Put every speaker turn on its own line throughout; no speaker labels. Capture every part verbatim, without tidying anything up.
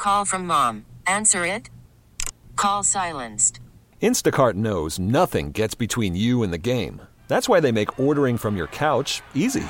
Call from mom. Answer it. Call silenced.
Instacart knows nothing gets between you and the game. That's why they make ordering from your couch easy.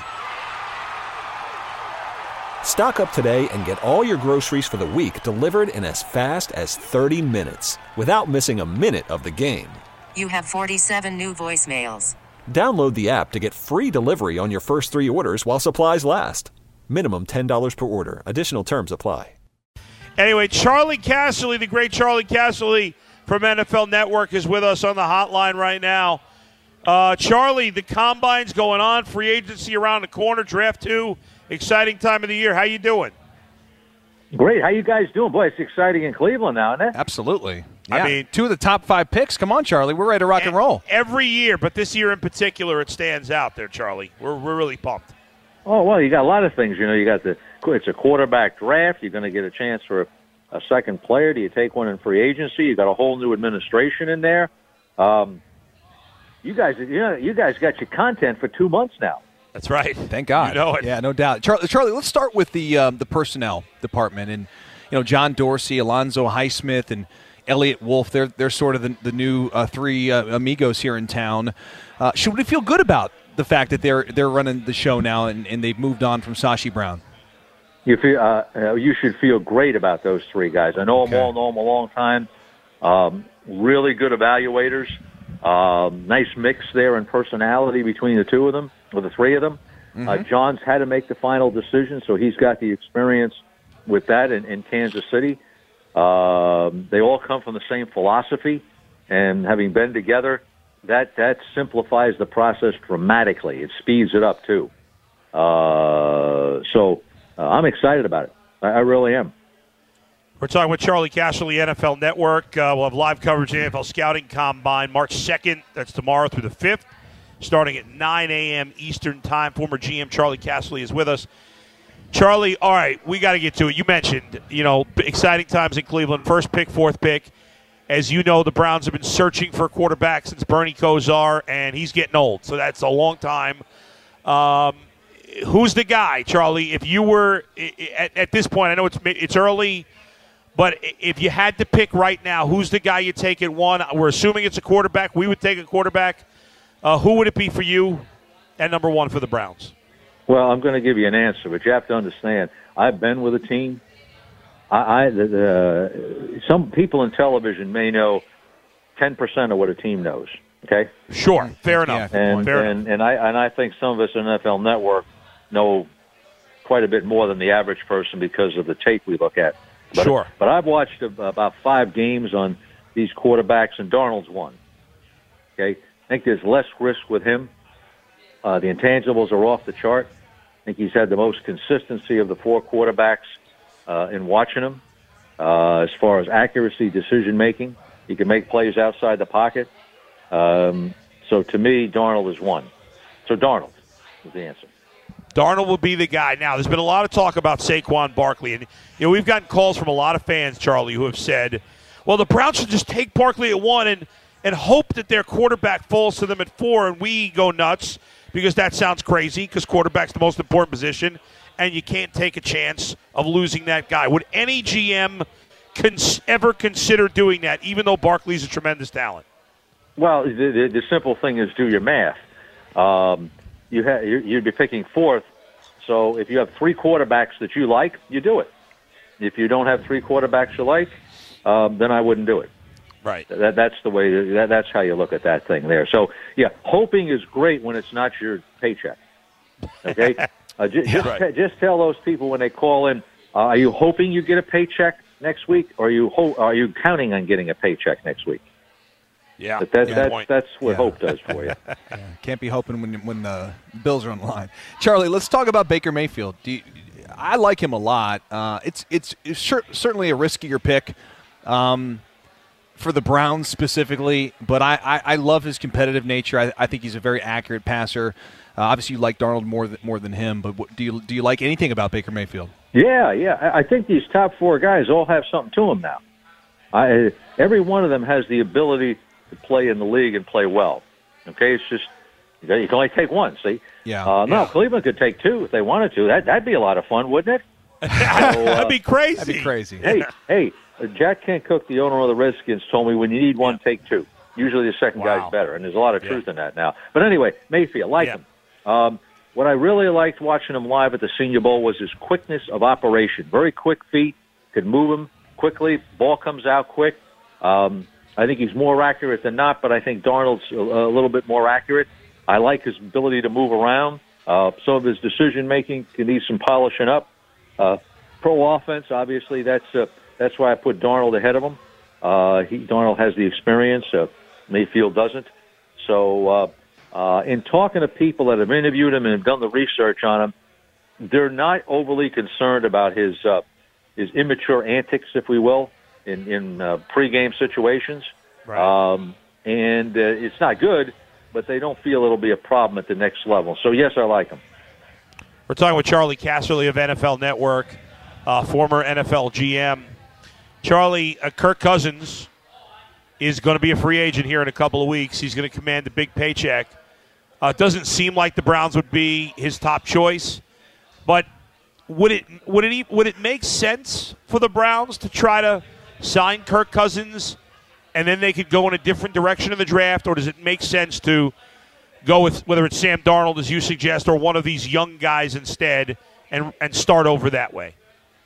Stock up today and get all your groceries for the week delivered in as fast as thirty minutes without missing a minute of the game.
You have forty-seven new voicemails.
Download the app to get free delivery on your first three orders while supplies last. Minimum ten dollars per order. Additional terms apply.
Anyway, Charlie Casserly, the great Charlie Casserly from N F L Network, is with us on the hotline right now. Uh, Charlie, the Combine's going on. Free agency around the corner. Draft two. Exciting time of the year. How you doing?
Great. How you guys doing? Boy, it's exciting in Cleveland now, isn't it?
Absolutely. Yeah.
I mean,
two of the top five picks. Come on, Charlie. We're ready to rock and roll.
Every year, but this year in particular, it stands out there, Charlie. We're we're really pumped.
Oh, well, you got a lot of things. You know, you got the it's a quarterback draft. You're going to get a chance for a, a second player. Do you take one in free agency? You got a whole new administration in there. Um, you guys, you know, you guys got your content for two months now.
That's right.
Thank God.
You know it.
Yeah, no doubt. Charlie, Charlie, let's start with the um, the personnel department, and you know, John Dorsey, Alonzo Highsmith, and Elliott Wolf. They're they're sort of the, the new uh, three uh, amigos here in town. Uh, should we feel good about the fact that they're they're running the show now and, and they've moved on from Sashi Brown?
You feel uh, you should feel great about those three guys. I know
Okay.
them all, know them a long time. Um, really good evaluators. Um, nice mix there in personality between the two of them, or the three of them.
Mm-hmm.
Uh, John's had to make the final decision, so he's got the experience with that in, in Kansas City. Um, they all come from the same philosophy, and having been together, that that simplifies the process dramatically. It speeds it up too. Uh, so uh, I'm excited about it. I, I really am.
We're talking with Charlie Casserly, N F L Network. Uh, we'll have live coverage of the N F L Scouting Combine March second. That's tomorrow through the fifth, starting at nine a.m. Eastern Time. Former G M Charlie Casserly is with us. Charlie, all right, we got to get to it. You mentioned, you know, exciting times in Cleveland. First pick, fourth pick. As you know, the Browns have been searching for a quarterback since Bernie Kosar, and he's getting old, so that's a long time. Um, who's the guy, Charlie? If you were at, at this point, I know it's it's early, but if you had to pick right now, who's the guy you take at one? We're assuming it's a quarterback. We would take a quarterback. Uh, who would it be for you at number one for the Browns?
Well, I'm going to give you an answer, but you have to understand, I've been with a team. I, I the, the, some people in television may know ten percent of what a team knows. Okay,
sure, fair enough.
Yeah,
and
fair
and,
enough.
and I and I think some of us in N F L Network know quite a bit more than the average person because of the tape we look at. But,
Sure.
But I've watched about five games on these quarterbacks, and Darnold's one. Okay, I think there's less risk with him. Uh, the intangibles are off the chart. I think he's had the most consistency of the four quarterbacks uh, in watching him. Uh, as far as accuracy, decision-making, he can make plays outside the pocket. Um, so to me, Darnold is one. So Darnold is the answer.
Darnold will be the guy. Now, there's been a lot of talk about Saquon Barkley, and you know we've gotten calls from a lot of fans, Charlie, who have said, well, the Browns should just take Barkley at one and, and hope that their quarterback falls to them at four, and we go nuts because that sounds crazy because quarterback's the most important position, and you can't take a chance of losing that guy. Would any G M cons- ever consider doing that, even though Barkley's a tremendous talent?
Well, the, the, the simple thing is do your math. Um, you ha- you'd be picking fourth, so if you have three quarterbacks that you like, you do it. If you don't have three quarterbacks you like, um, then I wouldn't do it.
Right.
That, that's the way. That, that's how you look at that thing there. So, yeah, hoping is great when it's not your paycheck. Okay, uh, j- just
Right.
t- just tell those people when they call in, uh, are you hoping you get a paycheck next week, or are you ho- are you counting on getting a paycheck next week?
Yeah,
But that,
good
that's
point.
that's what
Yeah.
hope does for you.
Yeah, can't be hoping when when the bills are on the line. Charlie, let's talk about Baker Mayfield. Do you, I like him a lot. Uh, it's it's, it's sure, certainly a riskier pick um, for the Browns specifically, but I, I, I love his competitive nature. I, I think he's a very accurate passer. Uh, obviously, you like Darnold more than, more than him, but what, do you do you like anything about Baker Mayfield?
Yeah, yeah. I I think these top four guys all have something to them now. I, every one of them has the ability to play in the league and play well. Okay, it's just you can only take one. See,
Yeah.
Uh, no,
Yeah.
Cleveland could take two if they wanted to. That that'd be a lot of fun, wouldn't it? So, uh,
That'd be crazy.
That'd be crazy.
Hey, hey, uh, Jack Kent Cooke, the owner of the Redskins, told me when you need one, take two. Usually the second
Wow.
guy's better, and there's a lot of
Yeah.
truth in that now. But anyway, Mayfield, like
Yeah.
him. Um, what I really liked watching him live at the Senior Bowl was his quickness of operation. Very quick feet, could move him quickly. Ball comes out quick. Um, I think he's more accurate than not, but I think Darnold's a, a little bit more accurate. I like his ability to move around. Uh, some of his decision-making can need some polishing up. Uh, pro offense, obviously, that's uh, that's why I put Darnold ahead of him. Uh, he, Darnold has the experience. Uh, Mayfield doesn't. So uh, uh, in talking to people that have interviewed him and have done the research on him, they're not overly concerned about his uh, his immature antics, if we will, in, in uh, pregame situations.
Right.
Um, and uh, it's not good, but they don't feel it'll be a problem at the next level. So, yes, I like him.
We're talking with Charlie Casserly of N F L Network, uh, former N F L G M. Charlie, uh, Kirk Cousins is going to be a free agent here in a couple of weeks. He's going to command a big paycheck. Uh, it doesn't seem like the Browns would be his top choice, but would it would it would it make sense for the Browns to try to sign Kirk Cousins, and then they could go in a different direction in the draft, or does it make sense to go with whether it's Sam Darnold, as you suggest, or one of these young guys instead, and and start over that way?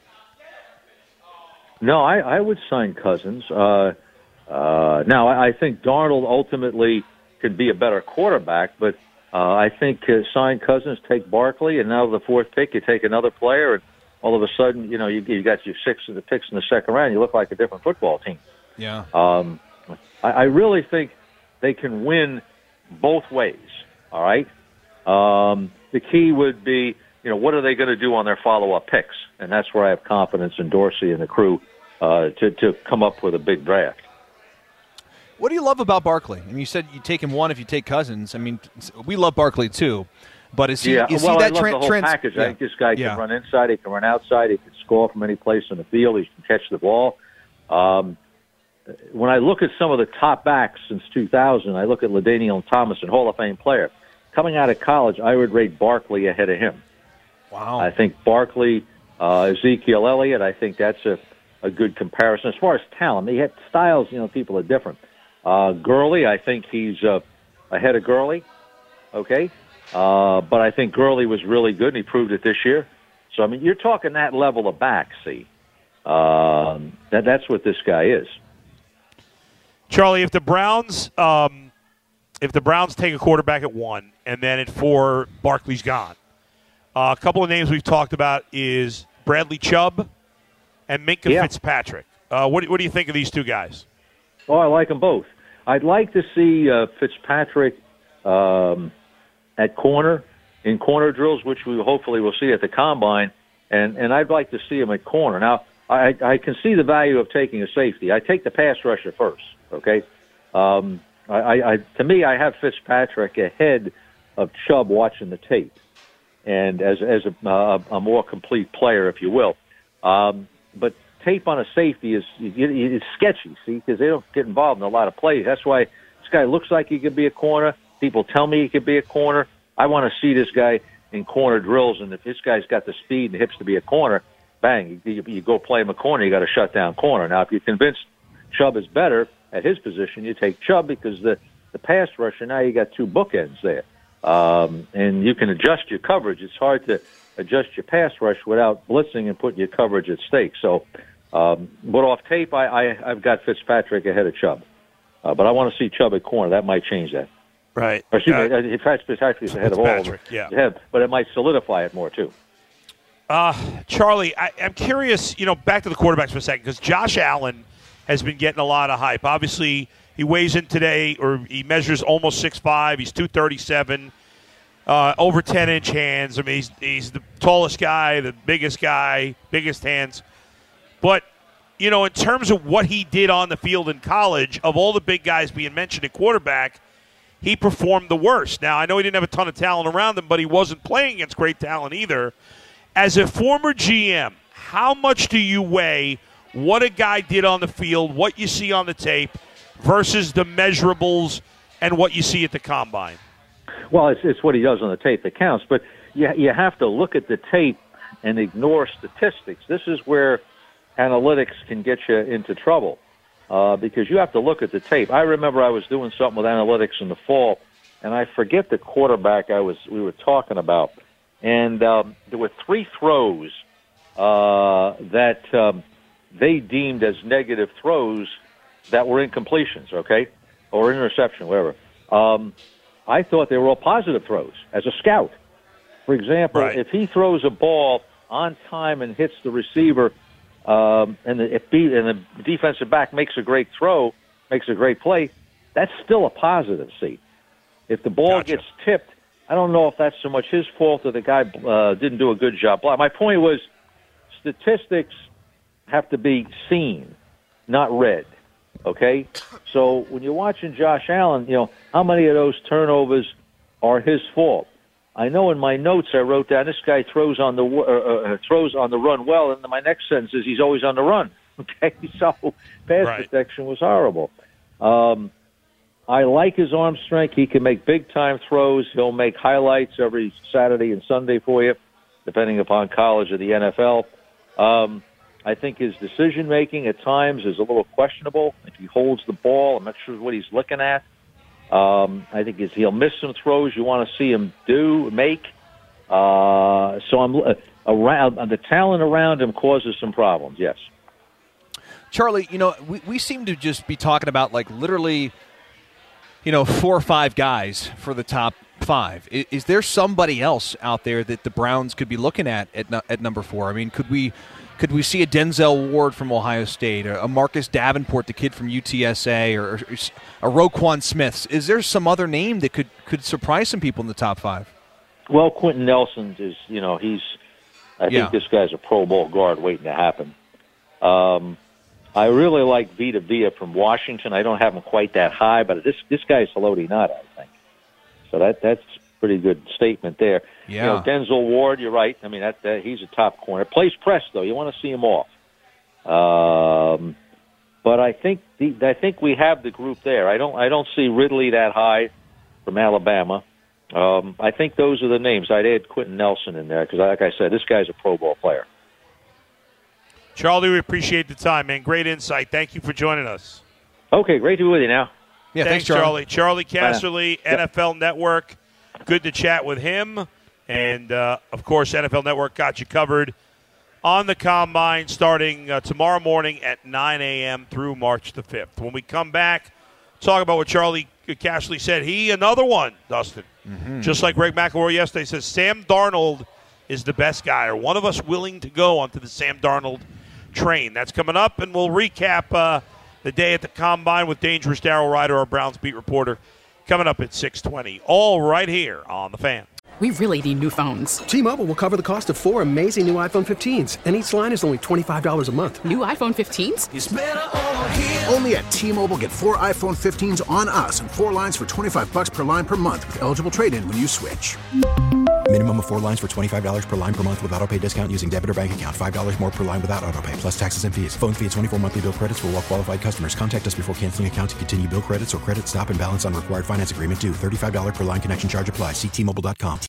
No, I, I would sign Cousins. Uh, uh, now, I, I think Darnold ultimately could be a better quarterback, but uh, I think uh, sign Cousins, take Barkley, and now the fourth pick, you take another player, and all of a sudden, you know, you, you got your six of the picks in the second round. You look like a different football team.
Yeah.
Um, I, I really think they can win both ways. All right. Um, the key would be, you know, what are they going to do on their follow-up picks? And that's where I have confidence in Dorsey and the crew uh, to to come up with a big draft.
What do you love about Barkley? I mean, you said you take him one if you take Cousins. I mean, we love Barkley too, but is he?
Yeah,
is
well,
he that
I love
tra-
the whole
trans-
package.
Yeah.
I think this guy can
Yeah.
run inside, he can run outside, he can score from any place on the field, he can catch the ball. Um, when I look at some of the top backs since two thousand, I look at LaDainian Thomas, and Hall of Fame player. Coming out of college, I would rate Barkley ahead of him.
Wow.
I think Barkley, uh, Ezekiel Elliott, I think that's a, a good comparison. As far as talent, they have styles, you know, people are different. Uh, Gurley, I think he's uh, ahead of Gurley, okay? Uh, but I think Gurley was really good, and he proved it this year. So, I mean, you're talking that level of back, see. Um, that, that's what this guy is.
Charlie, if the Browns um, if the Browns take a quarterback at one and then at four, Barkley's gone, uh, a couple of names we've talked about is Bradley Chubb and Minkah
Yeah.
Fitzpatrick. Uh, what, what do you think of these two guys?
Oh, I like them both. I'd like to see uh, Fitzpatrick um, at corner, in corner drills, which we hopefully will see at the Combine, and, and I'd like to see him at corner. Now, I, I can see the value of taking a safety. I take the pass rusher first, okay? Um, I, I, to me, I have Fitzpatrick ahead of Chubb watching the tape, and as, as a, uh, a more complete player, if you will. Um, but tape on a safety is it's sketchy, see, because they don't get involved in a lot of plays. That's why this guy looks like he could be a corner. People tell me he could be a corner. I want to see this guy in corner drills, and if this guy's got the speed and hips to be a corner, bang, you, you go play him a corner, you got to shut down corner. Now, if you're convinced Chubb is better at his position, you take Chubb because the, the pass rusher, now you got two bookends there. Um, and you can adjust your coverage. It's hard to adjust your pass rush without blitzing and putting your coverage at stake. So, um, but off tape, I, I, I've got Fitzpatrick ahead of Chubb. Uh, but I want to see Chubb at corner. That might change that.
Right.
Or excuse
Uh,
me, Fitzpatrick is ahead of all of them.
Fitzpatrick, yeah.
Yeah, but it might solidify it more, too.
Uh, Charlie, I, I'm curious, you know, back to the quarterbacks for a second, because Josh Allen has been getting a lot of hype. Obviously, he weighs in today, or he measures almost six five. He's two thirty-seven, uh, over ten-inch hands. I mean, he's, he's the tallest guy, the biggest guy, biggest hands. But, you know, in terms of what he did on the field in college, of all the big guys being mentioned at quarterback, he performed the worst. Now, I know he didn't have a ton of talent around him, but he wasn't playing against great talent either. As a former G M, how much do you weigh what a guy did on the field, what you see on the tape, versus the measurables and what you see at the Combine?
Well, it's, it's what he does on the tape that counts, but you, you have to look at the tape and ignore statistics. This is where analytics can get you into trouble uh, because you have to look at the tape. I remember I was doing something with analytics in the fall, and I forget the quarterback I was we were talking about. And um, there were three throws uh, that um, they deemed as negative throws that were incompletions, okay, or interception, whatever. Um, I thought they were all positive throws as a scout. For example,
right.
if he throws a ball on time and hits the receiver, um, and, the, if be, and the defensive back makes a great throw, makes a great play, that's still a positive, see. If the ball
Gotcha.
gets tipped, I don't know if that's so much his fault or the guy uh, didn't do a good job. My point was statistics have to be seen, not read, okay? So when you're watching Josh Allen, you know, how many of those turnovers are his fault? I know in my notes I wrote down this guy throws on the uh, uh, throws on the run well, and my next sentence is he's always on the run, okay? So pass
right.
protection was horrible. Um I like his arm strength. He can make big-time throws. He'll make highlights every Saturday and Sunday for you, depending upon college or the N F L. Um, I think his decision-making at times is a little questionable. If he holds the ball, I'm not sure what he's looking at. Um, I think he'll miss some throws you want to see him do, make. Uh, so I'm uh, around the talent around him causes some problems, yes.
Charlie, you know, we, we seem to just be talking about, like, literally – you know, four or five guys for the top five. Is, is there somebody else out there that the Browns could be looking at at, at number four? I mean, could we could we see a Denzel Ward from Ohio State, or a Marcus Davenport, the kid from U T S A, or, or a Roquan Smith? Is there some other name that could, could surprise some people in the top five?
Well, Quentin Nelson is, you know, he's, I think
yeah.
this guy's a Pro Bowl guard waiting to happen. Um I really like Vita Vea from Washington. I don't have him quite that high, but this this guy's Haloti Ngata, I think. So that that's a pretty good statement there.
Yeah.
You know, Denzel Ward, you're right. I mean, that, that he's a top corner. Plays press though. You want to see him off. Um, but I think the, I think we have the group there. I don't I don't see Ridley that high from Alabama. Um, I think those are the names. I'd add Quentin Nelson in there because, like I said, this guy's a Pro Bowl player.
Charlie, we appreciate the time, man. Great insight. Thank you for joining us.
Okay, great to be with you now.
Yeah,
thanks,
thanks Charlie.
Charlie. Charlie Casserly,
Yep.
N F L Network. Good to chat with him. And, uh, of course, N F L Network got you covered on the Combine starting uh, tomorrow morning at nine a.m. through March the fifth. When we come back, talk about what Charlie Casserly said. He, another one, Dustin, mm-hmm. just like Greg McElroy yesterday, says Sam Darnold is the best guy, or one of us willing to go onto the Sam Darnold train. That's coming up, and we'll recap uh, the day at the Combine with Dangerous Darryl Ryder, our Browns beat reporter, coming up at six twenty. All right here on The Fan.
We really need new phones.
T-Mobile will cover the cost of four amazing new iPhone fifteens, and each line is only twenty-five dollars a month.
New iPhone fifteens?
It's better over here. Only at T-Mobile, get four iPhone fifteens on us and four lines for twenty-five dollars per line per month with eligible trade-in when you switch.
Minimum of four lines for twenty-five dollars per line per month with autopay discount using debit or bank account. five dollars more per line without autopay, plus taxes and fees. Phone fee at twenty-four monthly bill credits for well-qualified customers. Contact us before canceling account to continue bill credits or credit stop and balance on required finance agreement due. thirty-five dollars per line connection charge applies. See T Mobile dot com.